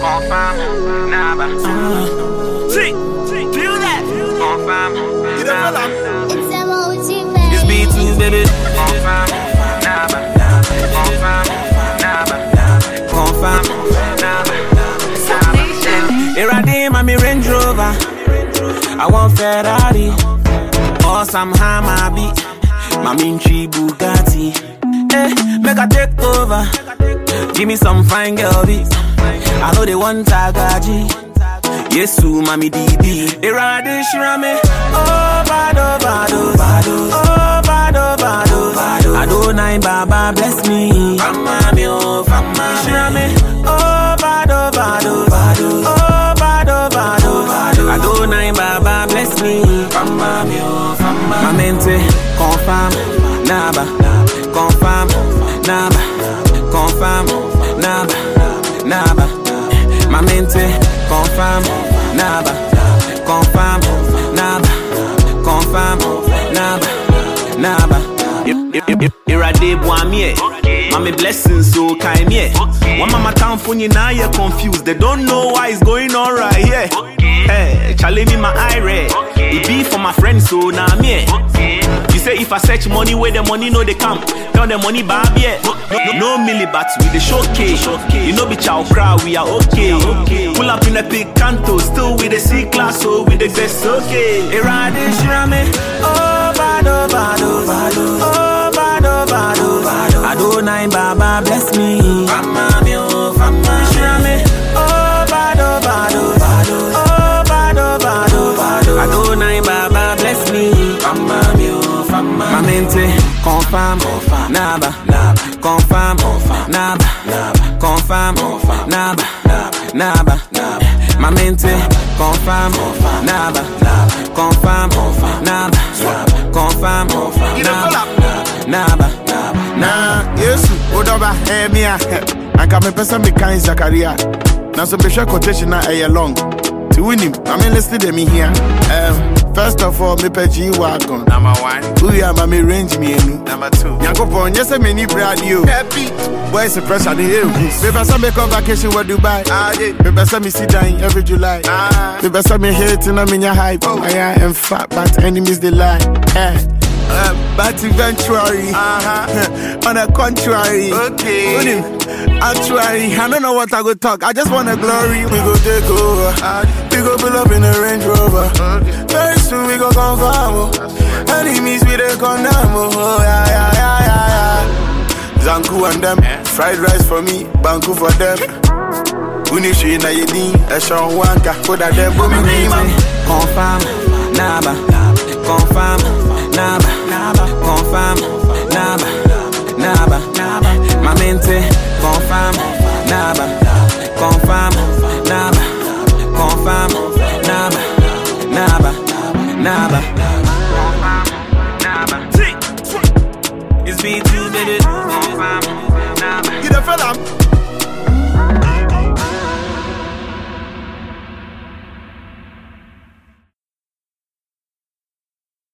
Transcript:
Confirm, naba. See, feel that. Confirm, naba. This beat too, baby. Confirm, naba. Confirm, naba. Confirm, Naba. Here I am, I'm a Range Rover. I want Ferrari or some Hammer beat. My Minchi Bugatti. Make a take over. Give me some fine girl beats. I know they want Tagaji. Yes, to Mami DB. They ride this rame. Oh, bado, bado, bado. Oh, bado, bado, bado. I do nine Baba, bless me. Fama me, oh, fama. Shirame. Oh, bado, bado, bado. Oh, bado, bado, bado. I do nine Baba, bless me. Fama me, oh, fama. My mente, confirm, naba. Confirm, naba. Confirm, naba. Naba. My mente, confirm, naba. Confirm, naba. Confirm, naba. Naba. Irade boamie. Mama blessings so kind me. One mama town for you now you're confused. They don't know why it's going on right here. Hey, challenge me my eye red. It be for my friends so now me. You say if I search money where the money know they come. Tell the money bab yeah. No milli but with the showcase. You know be chow crowd we are okay. Pull up in a big canto, still with the C class so with the best okay. Irade shirame. Oh bado bado bado. Oh bado bado bado. I do nine Baba bless me. Fama me oh fama shirame. Oh bado bado bado. Oh bado bado bado. I do nine Baba bless me. Fama me oh fama. My mente confirm naba. Confirm naba. Confirm naba. Naba. My mente confirm naba. Confirm naba. Confirm naba. Nah, yes, Odoba, Mia. I can make some kind Zakaria. Now, some special quotation a long. To win him, I mean, let's let me here. First of all, me pay G-Wagon. Number one. Who ya, my range me. Number two. Yankopon, yes, I many brand you. Happy. Boys, the pressure the hill. Maybe some make on vacation where Dubai. Maybe some me sit down every July. Maybe some me hate and I'm in your hype. I am fat, but enemies they lie. But eventually, on the contrary, Okay. Actually, I don't know what I go talk. I just want a glory. We go take over. We go pull up in a Range Rover. Very soon we go confirm. Enemies we dey condemn. Oh yeah. Zanku and them, fried rice for me, Banku for them. Unishi na yedi, Eshon wanka, koda them. Confirm, naba. Confirm, naba.